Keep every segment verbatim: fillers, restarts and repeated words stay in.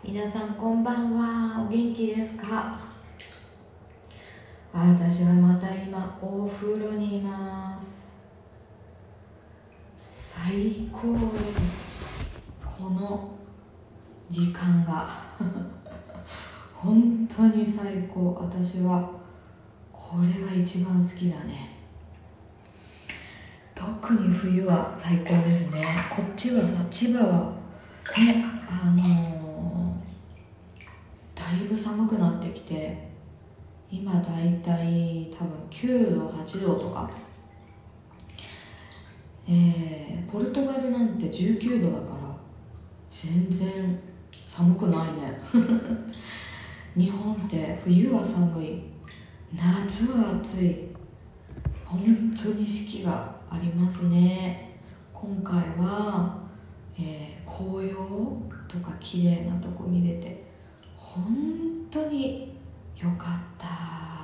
皆さんこんばんは。お元気ですか？私はまた今お風呂にいます。最高でこの時間が本当に最高。私はこれが一番好きだね。特に冬は最高ですね。こっちはさ、千葉はね、あのー、だいぶ寒くなってきて、今だいたい多分きゅうどはちどとか、えー、ポルトガルなんてじゅうきゅうどだから全然寒くないね日本って冬は寒い、夏は暑い、本当に四季がありますね。今回は、えー、紅葉とか綺麗なとこ見れて本当によかった。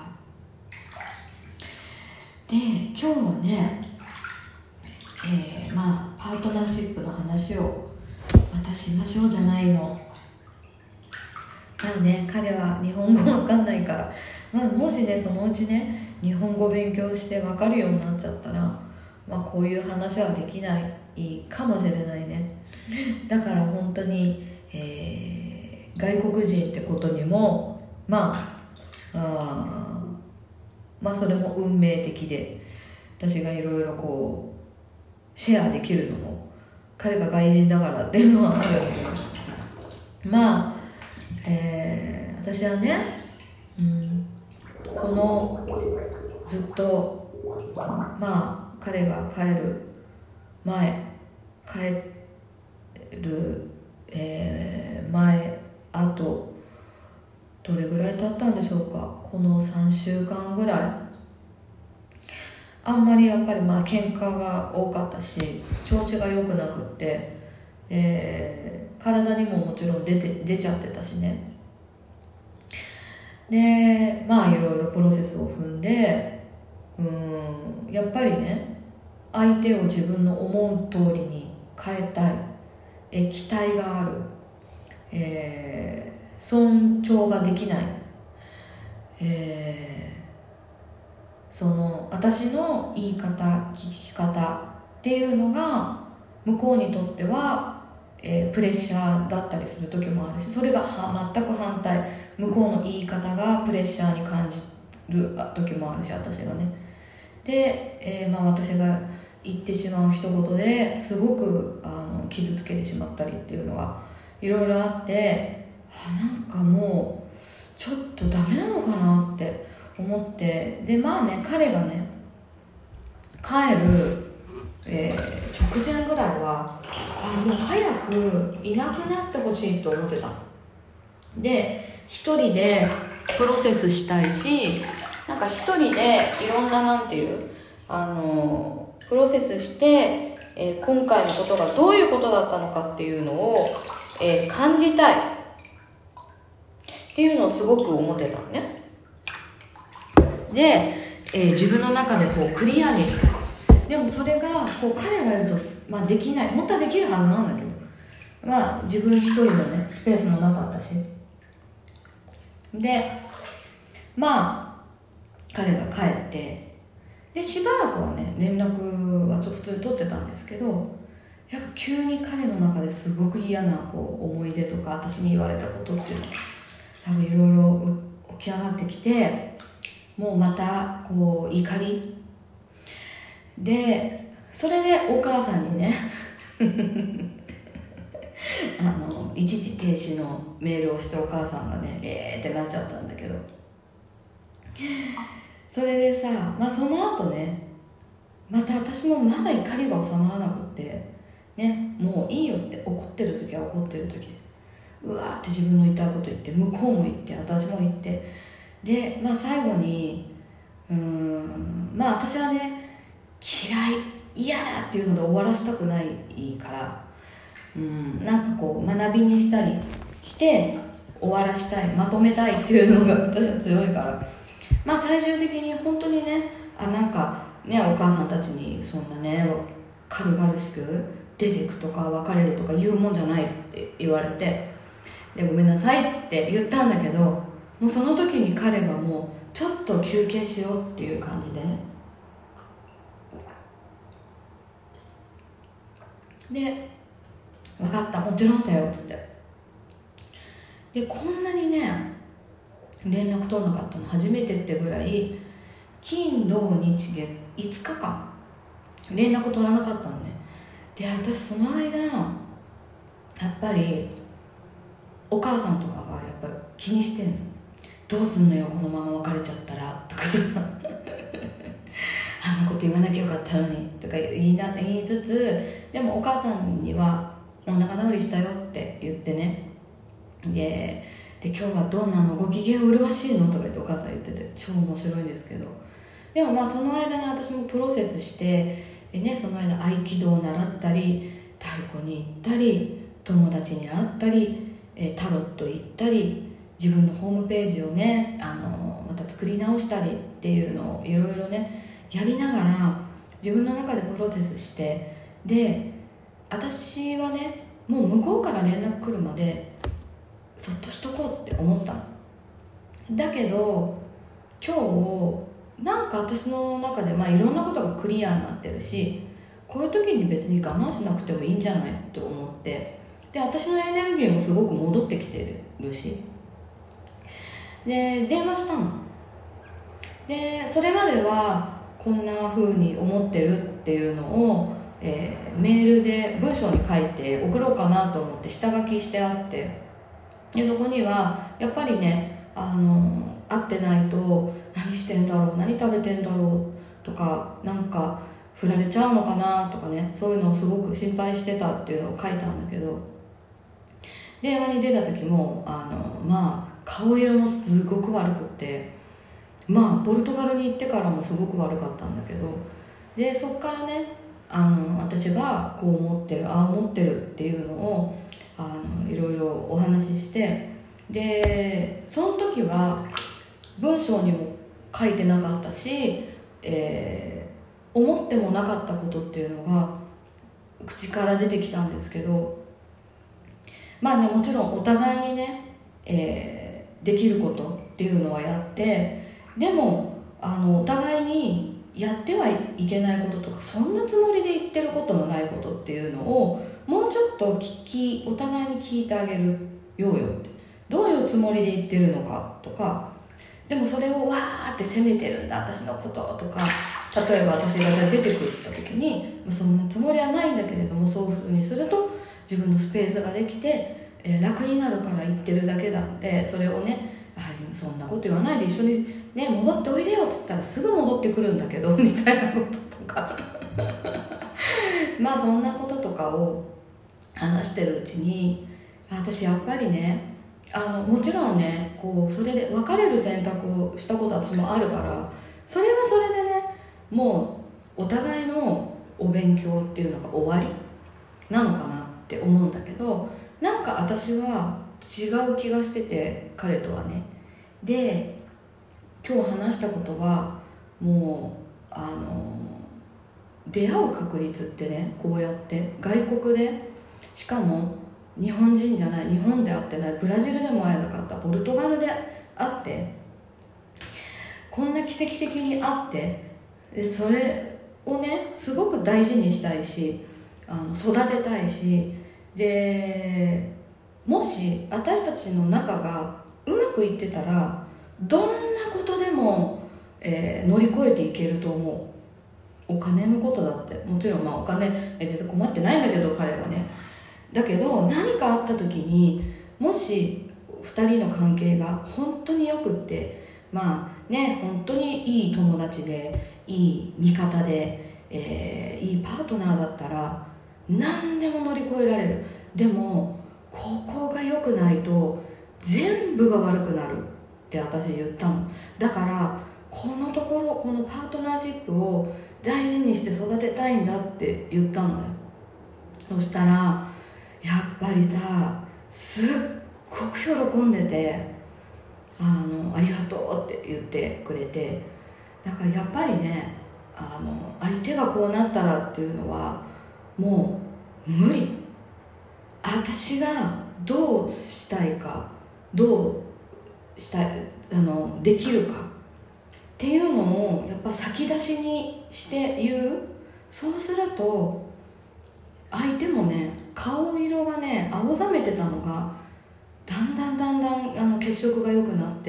で、今日はね、えー、まあパートナーシップの話をまたしましょうじゃないの。まあね、彼は日本語わかんないから、まあ、もしねそのうちね日本語勉強してわかるようになっちゃったら、まあこういう話はできないかもしれないね。だから本当に、えー、外国人ってことにもまああまあそれも運命的で、私がいろいろこうシェアできるのも彼が外人だからっていうのはあるんだけど、まあ、えー、私はね、うん、このずっとまあ彼が帰る前帰る、えー、前あとどれぐらい経ったんでしょうか。このさんしゅうかんぐらいあんまりやっぱりまあ喧嘩が多かったし調子が良くなくって、えー、体にももちろん出て出ちゃってたしね。でまあいろいろプロセスを踏んで、うーんやっぱりね相手を自分の思う通りに変えたい、え期待がある、えー、尊重ができない、えーその私の言い方聞き方っていうのが向こうにとっては、えー、プレッシャーだったりする時もあるし、それがは全く反対、向こうの言い方がプレッシャーに感じる時もあるし、私がねで、えーまあ、私が言ってしまう一言ですごくあの傷つけてしまったりっていうのはいろいろあって、あなんかもうちょっとダメなのかなって思って、でまあね彼がね帰る、えー、直前ぐらいはあもう早くいなくなってほしいと思ってた。で一人でプロセスしたいし、なんか一人でいろんななんていうあのプロセスして、えー、今回のことがどういうことだったのかっていうのを、えー、感じたいっていうのをすごく思ってたのね。で、えー、自分の中でこうクリアにしたい。でもそれがこう彼がいると、まあ、できない。本当はできるはずなんだけど、まあ自分一人のねスペースもなかったし、でまあ彼が帰ってでしばらくはね連絡は普通に取ってたんですけど、やっぱ急に彼の中ですごく嫌なこう思い出とか私に言われたことっていうのが多分いろいろ起き上がってきて、もうまたこう怒りで、それでお母さんにねあの一時停止のメールをして、お母さんがねえーってなっちゃったんだけど、それでさ、まあその後ねまた私もまだ怒りが収まらなくってね、もういいよって、怒ってる時は怒ってる時でうわーって自分の言いたいこと言って、向こうも言って私も言って、でまあ最後にうーんまあ私はね嫌い嫌だっていうので終わらせたくないから、うんなんかこう学びにしたりして終わらしたい、まとめたいっていうのが私は強いから、まあ最終的に本当にねあなんかねお母さんたちにそんなね軽々しく出ていくとか別れるとか言うもんじゃないって言われて、 でごめんなさいって言ったんだけど、もうその時に彼がもうちょっと休憩しようっていう感じでね、で分かった、もちろんだよっつって、でこんなにね連絡取らなかったの初めてってぐらい、金土日月いつかかん連絡取らなかったのね。で私その間やっぱりお母さんとかがやっぱり気にしてんの。どうすんのよこのまま別れちゃったらとかさあんなこと言わなきゃよかったのにとか言いな言いつつ、でもお母さんにはお仲直りしたよって言ってね、でで今日はどうなの、ご機嫌麗しいのとか言ってお母さん言ってて超面白いんですけど、でもまあその間に私もプロセスしてで、ね、その間合気道を習ったり太鼓に行ったり友達に会ったりタロット行ったり自分のホームページをねあのまた作り直したりっていうのをいろいろねやりながら自分の中でプロセスして、で私はねもう向こうから連絡来るまでそっとしとこうって思ったの。だけど今日なんか私の中で、まあ、いろんなことがクリアになってるし、こういう時に別に我慢しなくてもいいんじゃないって思って、で私のエネルギーもすごく戻ってきてるし、で電話したの。でそれまではこんな風に思ってるっていうのを、えー、メールで文章に書いて送ろうかなと思って下書きしてあって、でそこにはやっぱりねあの会ってないと何してんだろう、何食べてんだろうとか、なんか振られちゃうのかなとかね、そういうのをすごく心配してたっていうのを書いたんだけど、電話に出た時もあのまあ顔色もすごく悪くって、まあポルトガルに行ってからもすごく悪かったんだけど、でそっからねあの私がこう思ってるああ思ってるっていうのをあのいろいろお話しして、でその時は文章にも書いてなかったし、えー、思ってもなかったことっていうのが口から出てきたんですけど、まあねもちろんお互いにね、えー、できることっていうのはやって、でもあのお互いにやってはいけないこととか、そんなつもりで言ってることのないことっていうのをもうちょっと聞きお互いに聞いてあげるようよって、どういうつもりで言ってるのかとか、でもそれをわーって責めてるんだ私のこととか、例えば私が出てくるった時にそんなつもりはないんだけれども、そういうふうにすると自分のスペースができて、えー、楽になるから言ってるだけだって、それをねそんなこと言わないで一緒に、ね、戻っておいでよっつったらすぐ戻ってくるんだけどみたいなこととかまあそんなこととかを話してるうちに、私やっぱりねあのもちろんねこうそれで別れる選択をしたことは私もあるから、それはそれでねもうお互いのお勉強っていうのが終わりなのかなって思うんだけど、なんか私は違う気がしてて彼とはね。で今日話したことはもうあの出会う確率ってね、こうやって外国で、しかも日本人じゃない、日本で会ってない、ブラジルでも会えなかった、ポルトガルで会って、こんな奇跡的に会って、でそれをねすごく大事にしたいし、あの育てたいし、でもし私たちの仲がうまくいってたらどんなことでも、えー、乗り越えていけると思う。お金のことだってもちろん、まあお金絶対困ってないんだけど彼はね、だけど何かあった時にもしふたりの関係が本当によくって、まあね本当にいい友達でいい味方で、えー、いいパートナーだったら何でも乗り越えられる。でもここが良くないと全部が悪くなるって私言ったの。だからこのところこのパートナーシップを大事にして育てたいんだって言ったのね。そしたらやっぱりさすっごく喜んでて、あのありがとうって言ってくれて、だからやっぱりねあの相手がこうなったらっていうのはもう無理、 私がどうしたいか、どうしたいあのできるかっていうのをやっぱ先出しにして言う。そうすると相手もね、顔色がね青ざめてたのがだんだんだんだんあの血色が良くなって、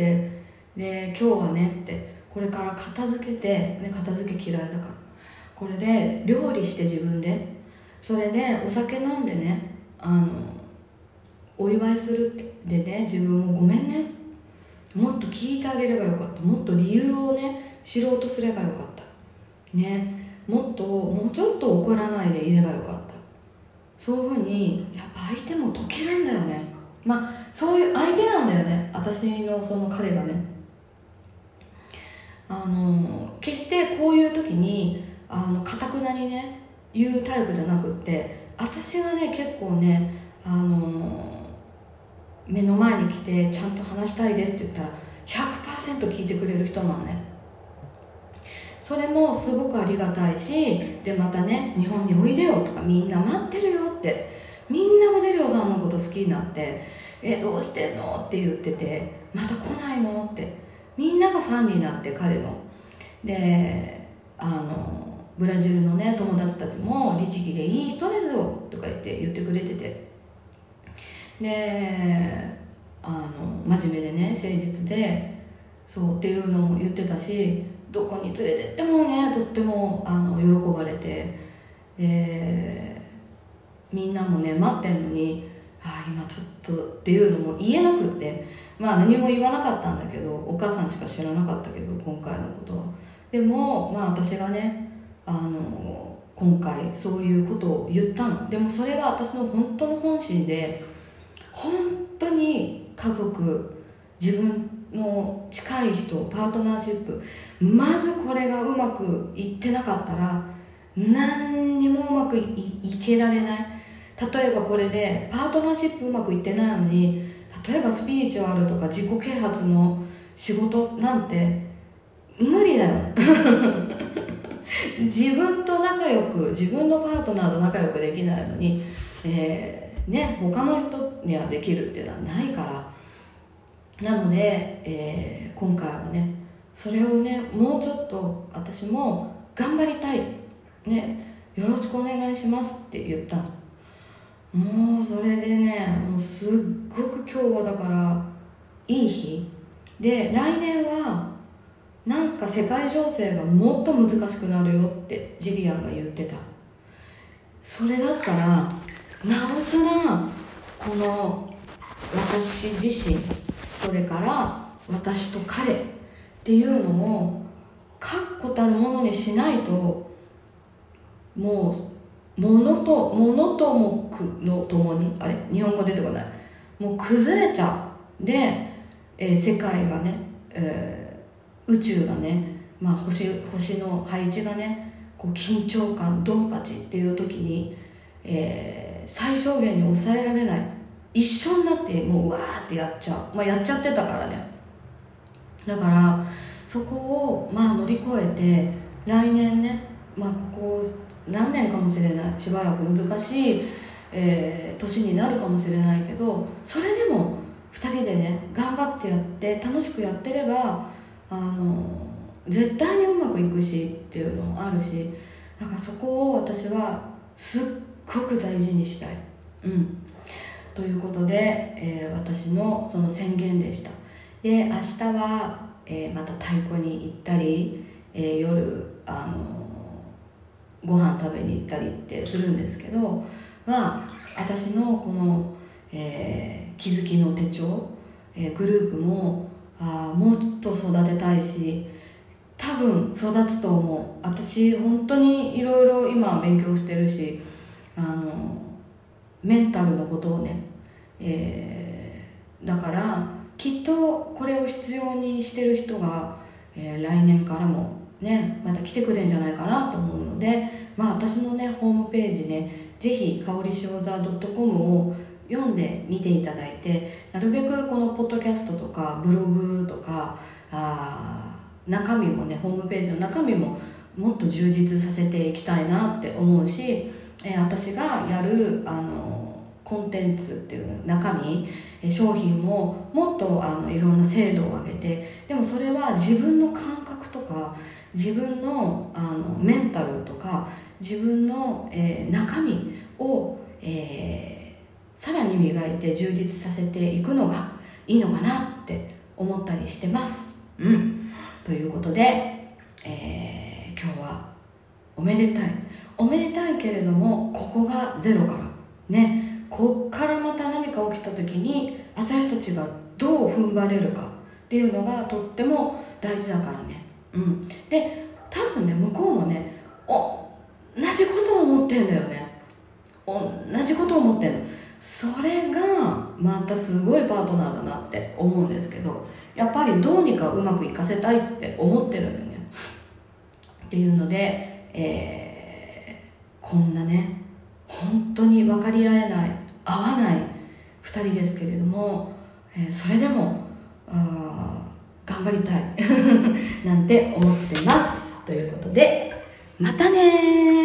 で今日はねって、これから片付けて、ね、片付け嫌いだからこれで料理して自分で、それでお酒飲んでね、あのお祝いするでね、自分もごめんね、もっと聞いてあげればよかった、もっと理由をね知ろうとすればよかったね、もっともうちょっと怒らないでいればよかった、そういうふうにやっぱ相手も解けるんだよね。まあそういう相手なんだよね、私のその彼がね。あの決してこういう時にあの堅くなにね言うタイプじゃなくって、私がね結構ね、あの目の前に来てちゃんと話したいですって言ったら ひゃくパーセント 聞いてくれる人なのね。それもすごくありがたいし、でまたね、日本においでよとか、みんな待ってるよって、みんなもジェリオさんのこと好きになって、えどうしてんのって言ってて、また来ないのって、みんながファンになって、彼ので、あのブラジルのね友達たちも律儀でいい人ですよとか言って言ってくれてて、であの真面目でね誠実でそうっていうのも言ってたし、どこに連れてってもねとってもあの喜ばれて、でみんなもね待ってんのに、あ今ちょっとっていうのも言えなくって、まあ何も言わなかったんだけど、お母さんしか知らなかったけど今回のことは。でもまあ私がねあの今回そういうことを言ったの。でもそれは私の本当の本心で、本当に家族、自分の近い人、パートナーシップ、まずこれがうまくいってなかったら何にもうまく い, いけられない。例えばこれでパートナーシップうまくいってないのに、例えばスピリチュアルとか自己啓発の仕事なんて無理だよ自分と仲良く、自分のパートナーと仲良くできないのに、えーね、他の人にはできるっていうのはないから。なので、えー、今回はねそれをねもうちょっと私も頑張りたい、ね、よろしくお願いしますって言ったの。もうそれでね、もうすっごく今日はだからいい日で、来年はなんか世界情勢がもっと難しくなるよってジリアンが言ってた。それだったらなおさらこの私自身、それから私と彼っていうのを確固たるものにしないと、もう物と物ともくのともに、あれ日本語出てこない、もう崩れちゃう。で、えー、世界がね、えー、宇宙がね、まあ、星, 星の配置がねこう緊張感ドンパチっていう時に、えー、最小限に抑えられない、一緒になってもううわーってやっちゃう、まあ、やっちゃってたからね。だからそこをまあ乗り越えて、来年ね、まあ、ここ何年かもしれない、しばらく難しい、えー、年になるかもしれないけど、それでもふたりでね頑張ってやって楽しくやってれば、あの絶対にうまくいくしっていうのもあるし、だからそこを私はすっごく大事にしたい、うんということで、えー、私のその宣言でした。で明日は、えー、また太鼓に行ったり、えー、夜あのご飯食べに行ったりってするんですけど、まあ私のこの、えー、気づきの手帳、えー、グループもあもっと育てたいし、多分育つと思う。私本当にいろいろ今勉強してるし、あのメンタルのことをね、えー、だからきっとこれを必要にしてる人が、えー、来年からもねまた来てくれるんじゃないかなと思うので、まあ私のねホームページね、ぜひかおりしおざ .com を読んでみていただいて、なるべくこのポッドキャストとかブログとかあ中身もね、ホームページの中身ももっと充実させていきたいなって思うし、えー、私がやるあのコンテンツっていう中身、商品ももっとあのいろんな精度を上げて、でもそれは自分の感覚とか自分の、あのメンタルとか自分の、えー、中身を、えー、さらに磨いて充実させていくのがいいのかなって思ったりしてます。うん、ということで、えー、今日はおめでたいおめでたいけれども、ここがゼロからね、こっからまた何か起きた時に私たちがどう踏ん張れるかっていうのがとっても大事だからね。うん、で多分ね、向こうもねお同じことを思ってんだよね。同じことを思ってんの。それがまたすごいパートナーだなって思うんですけど、やっぱりどうにかうまくいかせたいって思ってるんだよね。っていうので、えー、こんなね本当に分かり合えない合わないふたりですけれども、えー、それでもあ頑張りたいなんて思ってます。ということでまたねー。